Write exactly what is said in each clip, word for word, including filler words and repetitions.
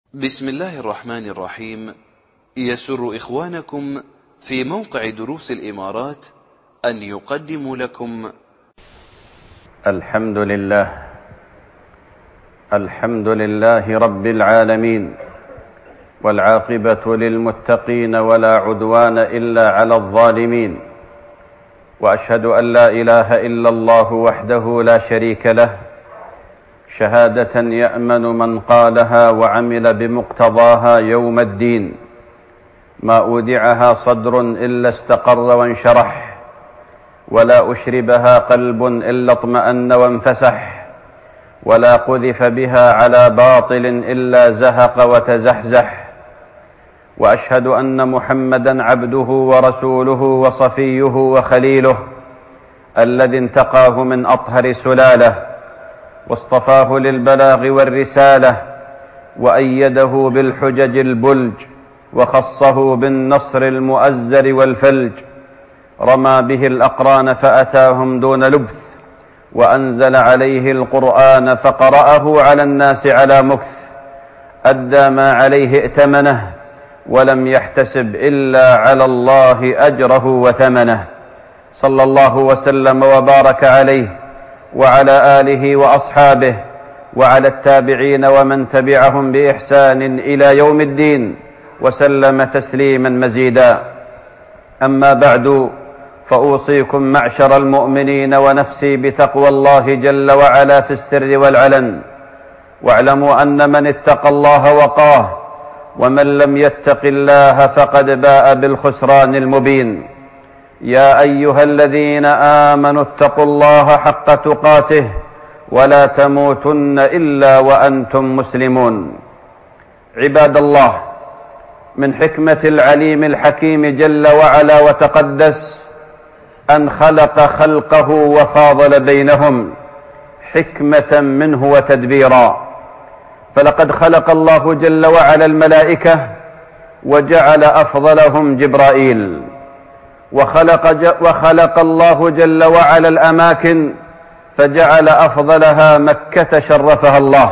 بسم الله الرحمن الرحيم. يسر إخوانكم في موقع دروس الإمارات أن يقدموا لكم الحمد لله الحمد لله رب العالمين، والعاقبة للمتقين ولا عدوان إلا على الظالمين، وأشهد أن لا إله إلا الله وحده لا شريك له، شهادة يأمن من قالها وعمل بمقتضاها يوم الدين. ما أودعها صدر إلا استقر وانشرح، ولا أشربها قلب إلا اطمأن وانفسح، ولا قذف بها على باطل إلا زهق وتزحزح. وأشهد أن محمدًا عبده ورسوله وصفيه وخليله، الذي انتقاه من أطهر سلاله، واصطفاه للبلاغ والرسالة، وأيده بالحجج البلج، وخصه بالنصر المؤزر والفلج. رمى به الأقران فأتاهم دون لبث، وأنزل عليه القرآن فقرأه على الناس على مكث. أدى ما عليه ائتمنه، ولم يحتسب إلا على الله أجره وثمنه. صلى الله وسلم وبارك عليه وعلى آله وأصحابه وعلى التابعين ومن تبعهم بإحسان إلى يوم الدين، وسلم تسليما مزيدا. أما بعد، فأوصيكم معشر المؤمنين ونفسي بتقوى الله جل وعلا في السر والعلن. واعلموا أن من اتقى الله وقاه، ومن لم يتق الله فقد باء بالخسران المبين. يا أيها الذين آمنوا اتقوا الله حق تقاته، ولا تموتن إلا وأنتم مسلمون. عباد الله، من حكمة العليم الحكيم جل وعلا وتقدس أن خلق خلقه وفاضل بينهم حكمة منه وتدبيرا. فلقد خلق الله جل وعلا الملائكة، وجعل أفضلهم جبرائيل. وخلق, ج... وخلق الله جل وعلا الأماكن، فجعل أفضلها مكة شرفها الله.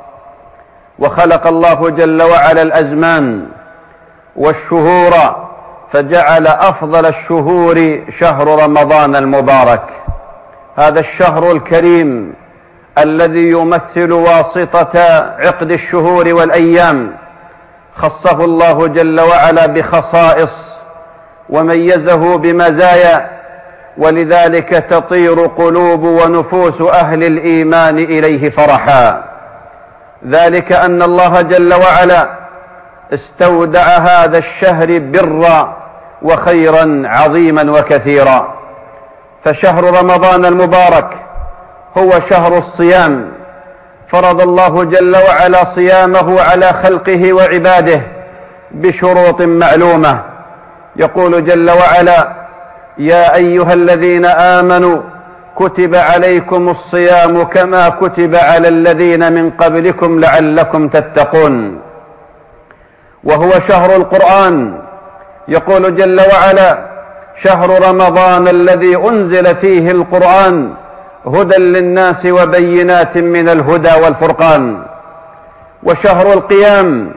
وخلق الله جل وعلا الأزمان والشهور، فجعل أفضل الشهور شهر رمضان المبارك، هذا الشهر الكريم الذي يمثل واسطة عقد الشهور والأيام. خصه الله جل وعلا بخصائص، وميزه بمزايا، ولذلك تطير قلوب ونفوس أهل الإيمان إليه فرحا. ذلك أن الله جل وعلا استودع هذا الشهر برا وخيرا عظيما وكثيرا. فشهر رمضان المبارك هو شهر الصيام، فرض الله جل وعلا صيامه على خلقه وعباده بشروط معلومة. يقول جل وعلا: يا أيها الذين آمنوا كتب عليكم الصيام كما كتب على الذين من قبلكم لعلكم تتقون. وهو شهر القرآن. يقول جل وعلا: شهر رمضان الذي أنزل فيه القرآن هدى للناس وبينات من الهدى والفرقان. وشهر القيام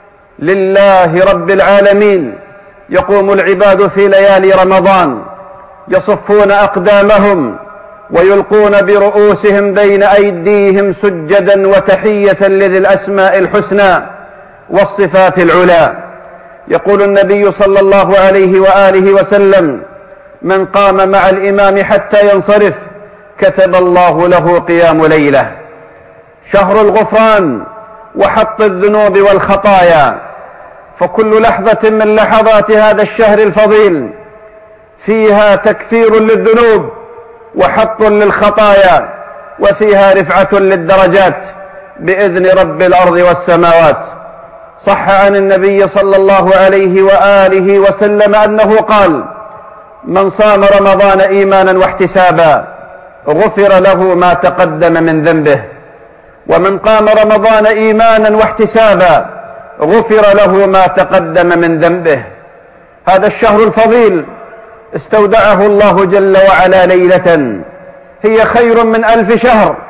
لله رب العالمين. يقوم العباد في ليالي رمضان يصفون أقدامهم، ويلقون برؤوسهم بين أيديهم سجدا وتحية لذي الأسماء الحسنى والصفات العلى. يقول النبي صلى الله عليه وآله وسلم: من قام مع الإمام حتى ينصرف كتب الله له قيام ليلة. شهر الغفران وحط الذنوب والخطايا، فكل لحظة من لحظات هذا الشهر الفضيل فيها تكفير للذنوب وحط للخطايا، وفيها رفعة للدرجات بإذن رب الأرض والسماوات. صح عن النبي صلى الله عليه وآله وسلم أنه قال: من صام رمضان إيمانا واحتسابا غفر له ما تقدم من ذنبه، ومن قام رمضان إيمانا واحتسابا غفر له ما تقدم من ذنبه. هذا الشهر الفضيل استودعه الله جل وعلا ليلة هي خير من ألف شهر،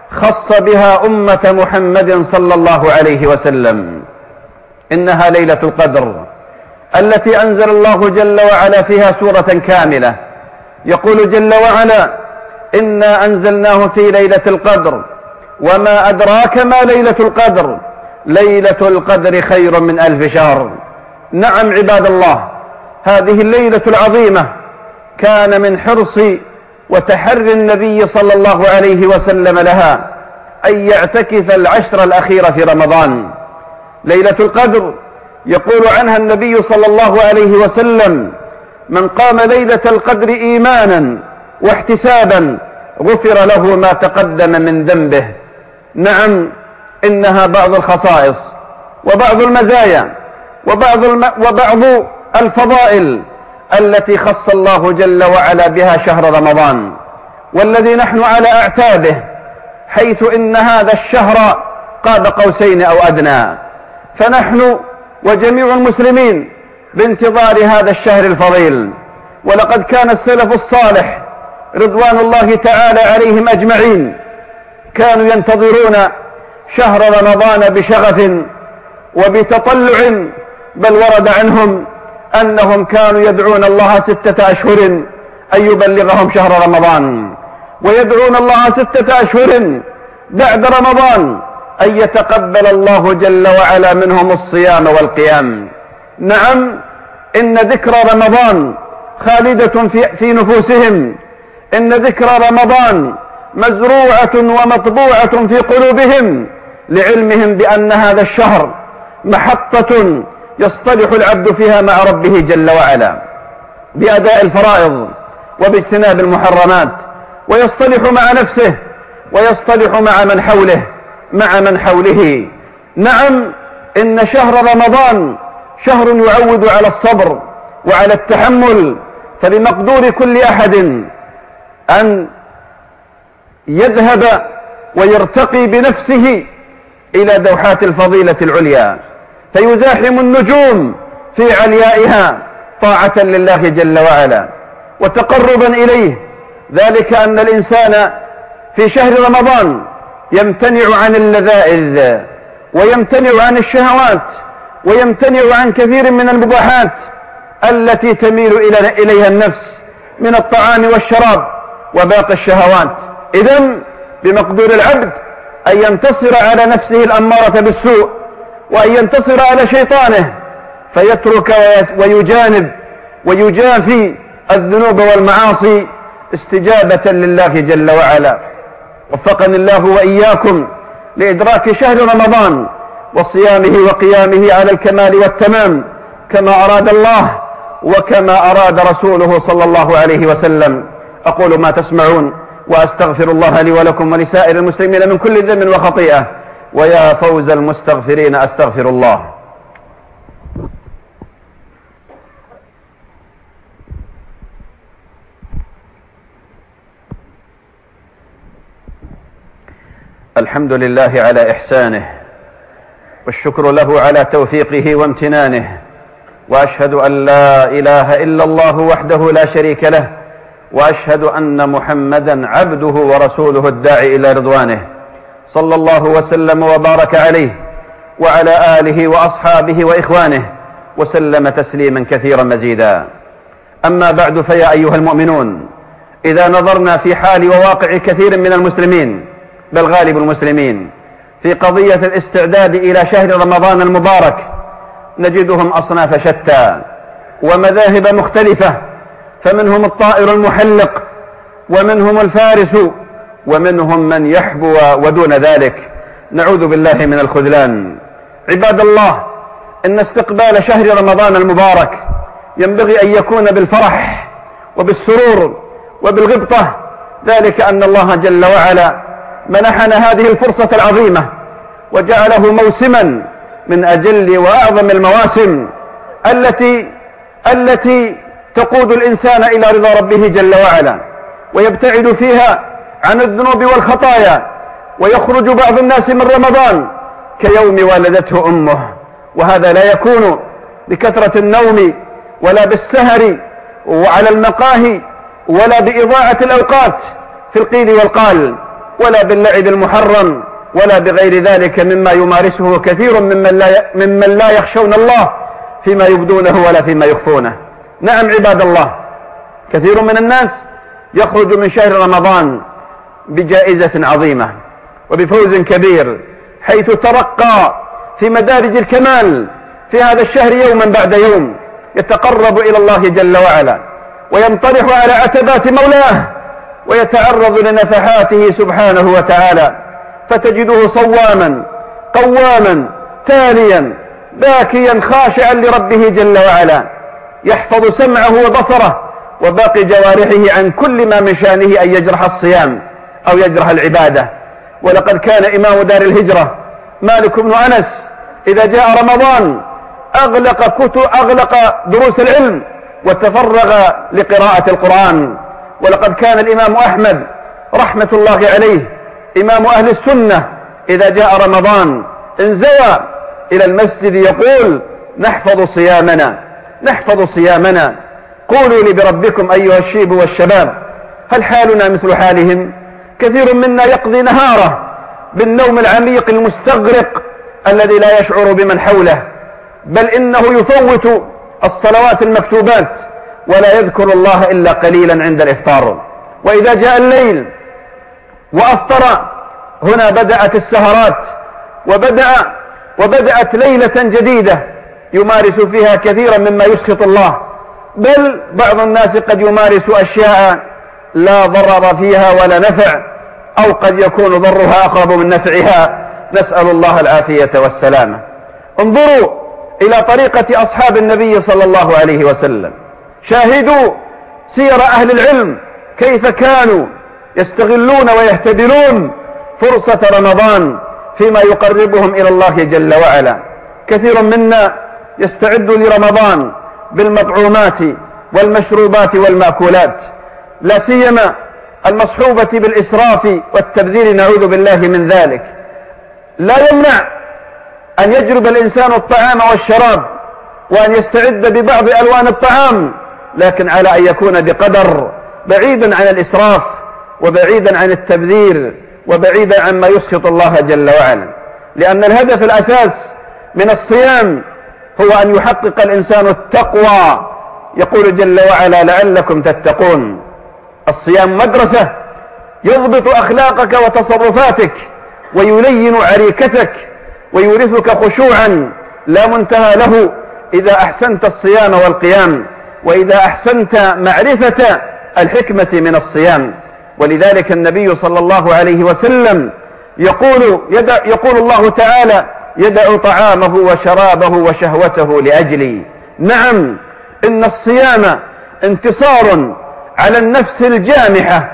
خص بها أمة محمد صلى الله عليه وسلم. إنها ليلة القدر التي أنزل الله جل وعلا فيها سورة كاملة. يقول جل وعلا: إنا أنزلناه في ليلة القدر وما أدراك ما ليلة القدر ليلة القدر خير من ألف شهر. نعم عباد الله، هذه الليلة العظيمة كان من حرص وتحري النبي صلى الله عليه وسلم لها أن يعتكف العشر الأخيرة في رمضان. ليلة القدر يقول عنها النبي صلى الله عليه وسلم: من قام ليلة القدر إيمانا واحتسابا غفر له ما تقدم من ذنبه. نعم، إنها بعض الخصائص وبعض المزايا وبعض, الم... وبعض الفضائل التي خص الله جل وعلا بها شهر رمضان، والذي نحن على أعتابه، حيث إن هذا الشهر قاب قوسين أو أدنى. فنحن وجميع المسلمين بانتظار هذا الشهر الفضيل. ولقد كان السلف الصالح رضوان الله تعالى عليهم أجمعين كانوا ينتظرون شهر رمضان بشغف وبتطلع، بل ورد عنهم أنهم كانوا يدعون الله ستة أشهر أن يبلغهم شهر رمضان، ويدعون الله ستة أشهر بعد رمضان أن يتقبل الله جل وعلا منهم الصيام والقيام. نعم، إن ذكرى رمضان خالدة في, في نفوسهم، إن ذكرى رمضان مزروعة ومطبوعة في قلوبهم، لعلمهم بأن هذا الشهر محطة يصطلح العبد فيها مع ربه جل وعلا بأداء الفرائض وباجتناب المحرمات، ويصطلح مع نفسه ويصطلح مع من حوله مع من حوله. نعم، إن شهر رمضان شهر يعود على الصبر وعلى التحمل، فبمقدور كل أحد أن يذهب ويرتقي بنفسه إلى دوحات الفضيلة العليا، فيزاحم النجوم في عليائها طاعة لله جل وعلا وتقربا إليه. ذلك أن الإنسان في شهر رمضان يمتنع عن اللذائذ ويمتنع عن الشهوات ويمتنع عن كثير من المباحات التي تميل إليها النفس من الطعام والشراب وباقي الشهوات. إذن بمقدور العبد أن ينتصر على نفسه الأمارة بالسوء، وأن ينتصر على شيطانه فيترك ويجانب ويجافي الذنوب والمعاصي استجابة لله جل وعلا. وفقني الله وإياكم لإدراك شهر رمضان وصيامه وقيامه على الكمال والتمام كما أراد الله وكما أراد رسوله صلى الله عليه وسلم. أقول ما تسمعون وأستغفر الله لي ولكم ولسائر المسلمين من كل ذنب وخطيئة، ويا فوز المستغفرين أستغفر الله. الحمد لله على إحسانه، والشكر له على توفيقه وامتنانه، وأشهد أن لا إله إلا الله وحده لا شريك له، وأشهد أن محمدا عبده ورسوله الداعي إلى رضوانه، صلى الله وسلم وبارك عليه وعلى آله وأصحابه وإخوانه وسلم تسليما كثيرا مزيدا. أما بعد، فيا أيها المؤمنون، إذا نظرنا في حال وواقع كثير من المسلمين بل غالب المسلمين في قضية الاستعداد إلى شهر رمضان المبارك، نجدهم أصناف شتى ومذاهب مختلفة، فمنهم الطائر المحلق، ومنهم الفارس، ومنهم من يحبو ودون ذلك. نعوذ بالله من الخذلان. عباد الله، إن استقبال شهر رمضان المبارك ينبغي أن يكون بالفرح وبالسرور وبالغبطة، ذلك أن الله جل وعلا منحنا هذه الفرصة العظيمة وجعله موسما من أجل وأعظم المواسم التي التي تقود الإنسان إلى رضا ربه جل وعلا، ويبتعد فيها عن الذنوب والخطايا، ويخرج بعض الناس من رمضان كيوم ولدته أمه. وهذا لا يكون بكثرة النوم ولا بالسهر وعلى المقاهي ولا بإضاعة الأوقات في القيل والقال، ولا باللعب المحرم ولا بغير ذلك مما يمارسه كثير ممن لا, ممن لا يخشون الله فيما يبدونه ولا فيما يخفونه. نعم عباد الله، كثير من الناس يخرج من شهر رمضان بجائزة عظيمة وبفوز كبير، حيث ترقى في مدارج الكمال في هذا الشهر يوما بعد يوم، يتقرب إلى الله جل وعلا وينطرح على عتبات مولاه ويتعرض لنفحاته سبحانه وتعالى، فتجده صواما قواما تاليا باكيا خاشعا لربه جل وعلا، يحفظ سمعه وبصره وباقي جوارحه عن كل ما من شأنه أن يجرح الصيام أو يجرح العبادة. ولقد كان إمام دار الهجرة مالك بن أنس إذا جاء رمضان أغلق كتب أغلق دروس العلم وتفرغ لقراءة القرآن. ولقد كان الإمام أحمد رحمة الله عليه إمام أهل السنة إذا جاء رمضان انزوى إلى المسجد يقول: نحفظ صيامنا نحفظ صيامنا قولوا لي بربكم أيها الشيب والشباب، هل حالنا مثل حالهم؟ كثير منا يقضي نهاره بالنوم العميق المستغرق الذي لا يشعر بمن حوله، بل إنه يفوت الصلوات المكتوبات ولا يذكر الله إلا قليلا عند الإفطار. وإذا جاء الليل وأفطر هنا بدأت السهرات وبدأ وبدأت ليلة جديدة يمارس فيها كثيرا مما يسخط الله، بل بعض الناس قد يمارس أشياء لا ضرر فيها ولا نفع، أو قد يكون ضرها أقرب من نفعها، نسأل الله العافية والسلامة. انظروا إلى طريقة أصحاب النبي صلى الله عليه وسلم، شاهدوا سير أهل العلم كيف كانوا يستغلون ويهتدلون فرصة رمضان فيما يقربهم إلى الله جل وعلا. كثير منا يستعد لرمضان بالمطعومات والمشروبات والمأكولات، لا سيما المصحوبة بالإسراف والتبذير، نعوذ بالله من ذلك. لا يمنع أن يجرب الإنسان الطعام والشراب وأن يستعد ببعض ألوان الطعام، لكن على أن يكون بقدر، بعيدا عن الإسراف وبعيدا عن التبذير وبعيدا عما يسخط الله جل وعلا. لأن الهدف الأساس من الصيام هو أن يحقق الإنسان التقوى، يقول جل وعلا: لعلكم تتقون. الصيام مدرسة يضبط أخلاقك وتصرفاتك ويلين عريكتك ويورثك خشوعا لا منتهى له إذا أحسنت الصيام والقيام، وإذا أحسنت معرفة الحكمة من الصيام. ولذلك النبي صلى الله عليه وسلم يقول, يدع يقول الله تعالى: يدع طعامه وشرابه وشهوته لأجلي. نعم، إن الصيام انتصار على النفس الجامحة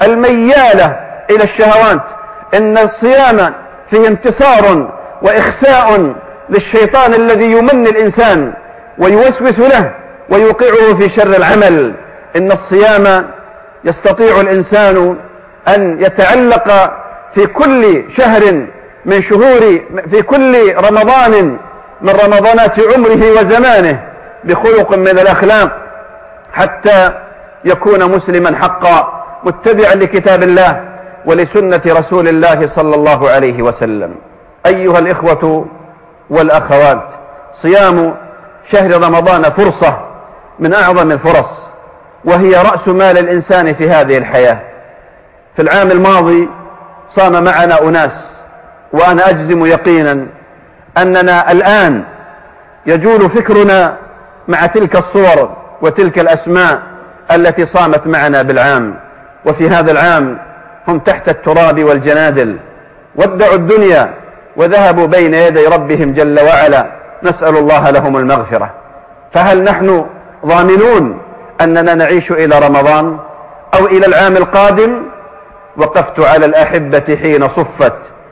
الميالة إلى الشهوات، إن الصيام فيه انتصار وإخساء للشيطان الذي يمني الإنسان ويوسوس له ويوقعه في شر العمل. إن الصيام يستطيع الإنسان أن يتعلق في كل شهر من شهور في كل رمضان من رمضانات عمره وزمانه بخلق من الأخلاق حتى يكون مسلما حقا متبعا لكتاب الله ولسنة رسول الله صلى الله عليه وسلم. أيها الإخوة والأخوات، صيام شهر رمضان فرصة من أعظم الفرص، وهي رأس مال الإنسان في هذه الحياة. في العام الماضي صام معنا أناس، وأنا أجزم يقينا أننا الآن يجول فكرنا مع تلك الصور وتلك الأسماء التي صامت معنا بالعام. وفي هذا العام هم تحت التراب والجنادل، ودعوا الدنيا وذهبوا بين يدي ربهم جل وعلا، نسأل الله لهم المغفرة. فهل نحن ضامنون أننا نعيش إلى رمضان أو إلى العام القادم؟ وقفت على الأحبة حين صفت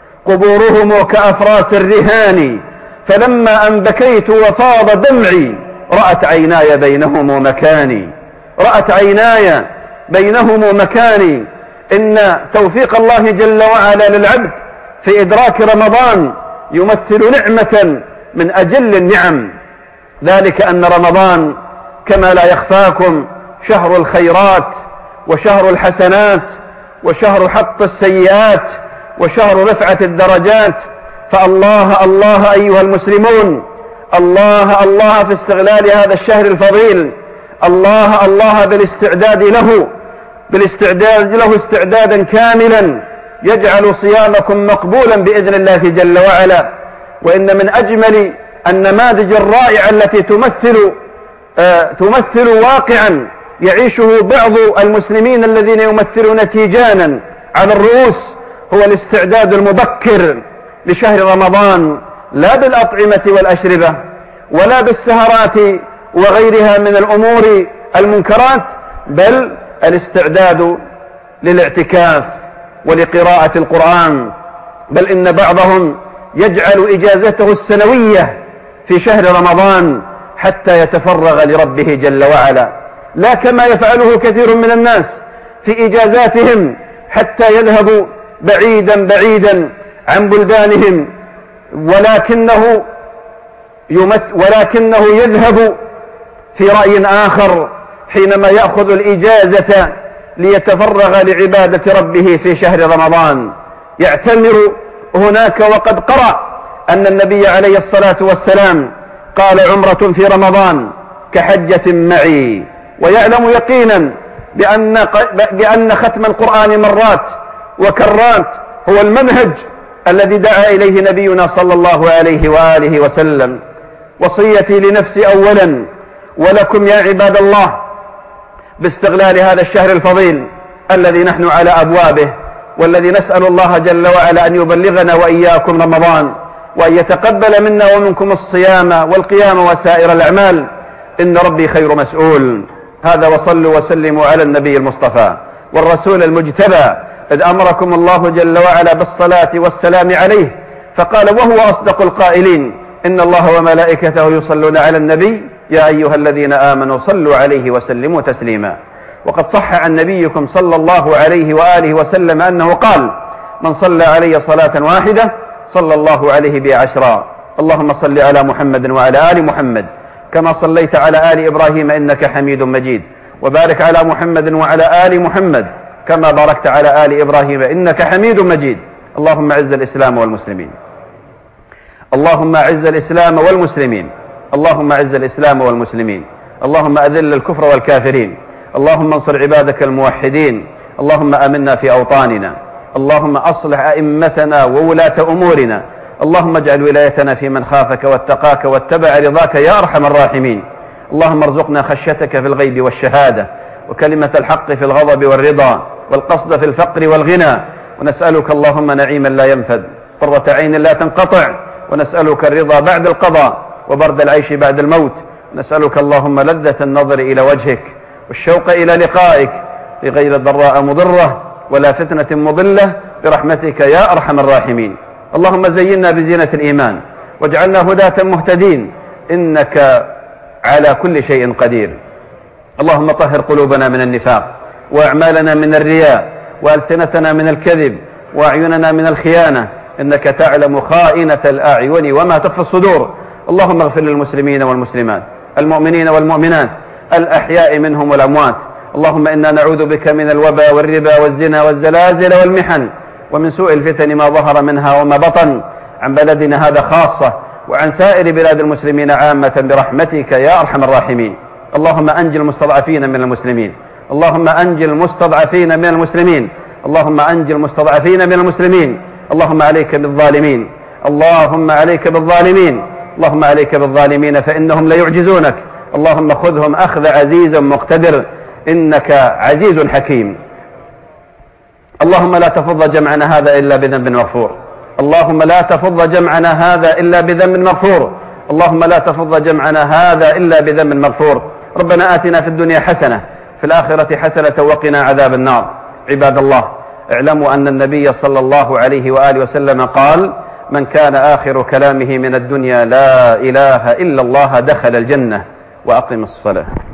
قبورهم كأفراس الرهان، فلما أن بكيت وفاض دمعي رأت عيناي بينهم مكاني رأت عيناي بينهم مكاني. إن توفيق الله جل وعلا للعبد في إدراك رمضان يمثل نعمة من أجل النعم، ذلك أن رمضان كما لا يخفاكم شهر الخيرات وشهر الحسنات وشهر حط السيئات وشهر رفعة الدرجات. فالله الله أيها المسلمون، الله الله في استغلال هذا الشهر الفضيل، الله الله بالاستعداد له بالاستعداد له استعدادا كاملا يجعل صيامكم مقبولا بإذن الله جل وعلا. وإن من أجمل النماذج الرائعة التي تمثل آه تمثل واقعا يعيشه بعض المسلمين الذين يمثلون تيجانا على الرؤوس هو الاستعداد المبكر لشهر رمضان، لا بالأطعمة والأشربة ولا بالسهرات وغيرها من الأمور المنكرات، بل الاستعداد للاعتكاف ولقراءة القرآن. بل إن بعضهم يجعل إجازته السنوية في شهر رمضان حتى يتفرغ لربه جل وعلا، لا كما يفعله كثير من الناس في إجازاتهم حتى يذهبوا بعيدا بعيدا عن بلدانهم، ولكنه ولكنه يذهب في رأي آخر حينما يأخذ الإجازة ليتفرغ لعبادة ربه في شهر رمضان. يعتمر هناك وقد قرأ أن النبي عليه الصلاة والسلام قال: عمرة في رمضان كحجة معي. ويعلم يقينا بأن, بأن ختم القرآن مرات وكرات هو المنهج الذي دعا إليه نبينا صلى الله عليه وآله وسلم. وصيتي لنفسي أولا ولكم يا عباد الله باستغلال هذا الشهر الفضيل الذي نحن على أبوابه، والذي نسأل الله جل وعلا أن يبلغنا وإياكم رمضان، وأن يتقبل منا ومنكم الصيام والقيام وسائر الأعمال، إن ربي خير مسؤول. هذا وصلوا وسلموا على النبي المصطفى والرسول المجتبى، إذ أمركم الله جل وعلا بالصلاة والسلام عليه، فقال وهو أصدق القائلين: إن الله وملائكته يصلون على النبي يا أيها الذين آمنوا صلوا عليه وسلموا تسليما. وقد صح عن نبيكم صلى الله عليه وآله وسلم أنه قال: من صلى علي صلاة واحدة صلى الله عليه بها عشرا. اللهم صل على محمد وعلى آل محمد كما صليت على آل إبراهيم إنك حميد مجيد، وبارك على محمد وعلى آل محمد كما باركت على آل إبراهيم إنك حميد مجيد. اللهم أعز الإسلام والمسلمين، اللهم أعز الإسلام والمسلمين، اللهم أعز الإسلام والمسلمين، اللهم أذل الكفر والكافرين، اللهم انصر عبادك الموحدين، اللهم آمنا في أوطاننا، اللهم أصلح أئمتنا وولاة أمورنا، اللهم اجعل ولايتنا في من خافك واتقاك واتبع رضاك يا أرحم الراحمين. اللهم ارزقنا خشيتك في الغيب والشهادة، وكلمة الحق في الغضب والرضا، والقصد في الفقر والغنى، ونسألك اللهم نعيما لا ينفد، قرة عين لا تنقطع، ونسألك الرضا بعد القضاء وبرد العيش بعد الموت، ونسألك اللهم لذة النظر إلى وجهك والشوق إلى لقائك في غير ضراء مضرة ولا فتنة مضلة برحمتك يا أرحم الراحمين. اللهم زينا بزينة الإيمان واجعلنا هداة مهتدين، إنك على كل شيء قدير. اللهم طهر قلوبنا من النفاق، وأعمالنا من الرياء، وألسنتنا من الكذب، وأعيننا من الخيانة، إنك تعلم خائنة الأعين وما تخفي الصدور. اللهم اغفر للمسلمين والمسلمات، المؤمنين والمؤمنات، الأحياء منهم والأموات. اللهم إنا نعوذ بك من الوباء والربا والزنا والزلازل والمحن، ومن سوء الفتن ما ظهر منها وما بطن، عن بلدنا هذا خاصة وعن سائر بلاد المسلمين عامة برحمتك يا أرحم الراحمين. اللهم أنجِ المستضعفين من المسلمين، اللهم أنجِ المستضعفين من المسلمين، اللهم أنجِ المستضعفين من المسلمين. اللهم عليك بالظالمين، اللهم عليك بالظالمين، اللهم عليك بالظالمين فإنهم لا يعجزونك. اللهم خذهم أخذ عزيز مقتدر، إنك عزيز حكيم. اللهم لا تفض جمعنا هذا إلا بذنب مغفور، اللهم لا تفض جمعنا هذا إلا بذنب مغفور، اللهم لا تفض جمعنا هذا إلا بذنب مغفور. ربنا آتنا في الدنيا حسنة في الآخرة حسنة وقنا عذاب النار. عباد الله، اعلموا أن النبي صلى الله عليه وآله وسلم قال: من كان آخر كلامه من الدنيا لا إله إلا الله دخل الجنة. وأقم الصلاة.